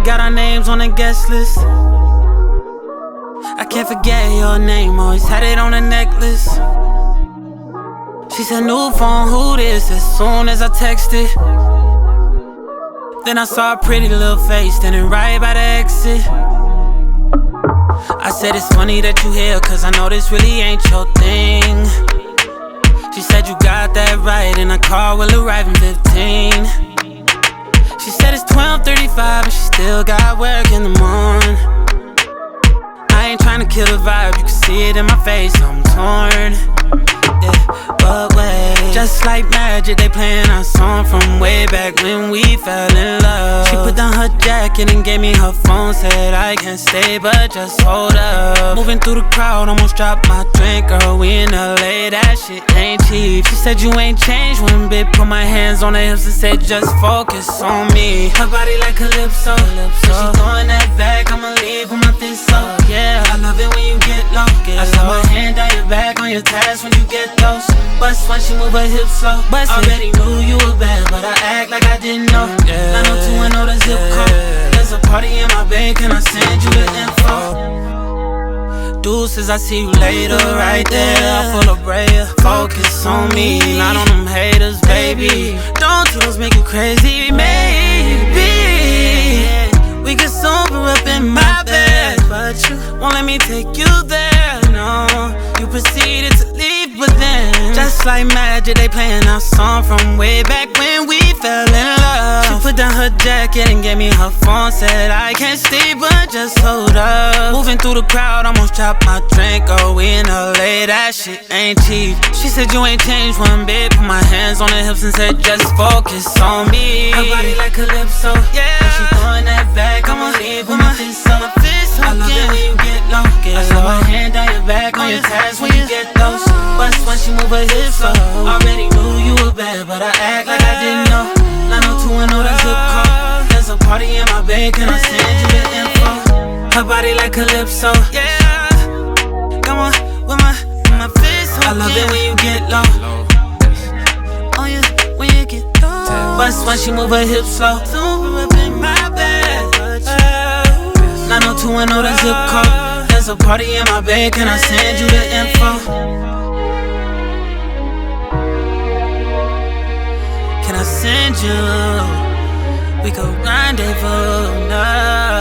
got our names on the guest list. I can't forget your name, always had it on a necklace. She said, new phone, who this? As soon as I texted, then I saw a pretty little face standing right by the exit. I said, it's funny that you here, cause I know this really ain't your thing. She said, you got that right, and a car will arrive in 15. She said, it's 12:35 and she still got work in the morning. I ain't tryna kill the vibe, you can see it in my face, I'm torn. Yeah, but wait, just like magic, they playing our song from way back when we fell in love. She put down her jacket and gave me her phone, said I can't stay, but just hold up. Moving through the crowd, almost dropped my drink, girl, we in LA, that shit ain't cheap. She said you ain't changed one bit, put my hands on her hips and said just focus on me. Her body like Calypso, she throwing that back, I'ma leave with my fist up. Yeah, I love it when you get low. I slide my hand down your back on your tats when you get those. Bust when she move her hips slow. Already knew you were bad, but I act like I didn't know. 902 and know the zip code. There's a party in my bank, can I send you the info? Deuces, I see you later, right there, full of prayer. Focus on me, not on them haters, baby. Don't do those make you crazy, maybe we could sober up in my bed, but you won't let me take you there, no. You proceeded to leave, but then just like magic, they playing our song from way back when we fell in love. She put down her jacket and gave me her phone, said I can't stay, but just hold up. Moving through the crowd, almost dropped my drink, oh, we in LA, that shit ain't cheap. She said you ain't changed one bit, put my hands on her hips and said just focus on me. Her body like Calypso, yeah, she throwing that back, I'ma leave with my fist up. I love it when you get low. I slide my hand down your back on your tats when you get those. Bust when she move her hips slow. Already knew you were bad, but I act like I didn't know. 902 and know the zip code. There's a party in my bed, can I send you the info? Her body like Calypso, yeah. Come on, with my fist. I love it when you get low. Oh yeah, when you get low. Bust when she move her hips slow. Up in my bed. 902 and know the zip code. There's a party in my bed, can I send you the info? Can I send you? We could rendezvous now.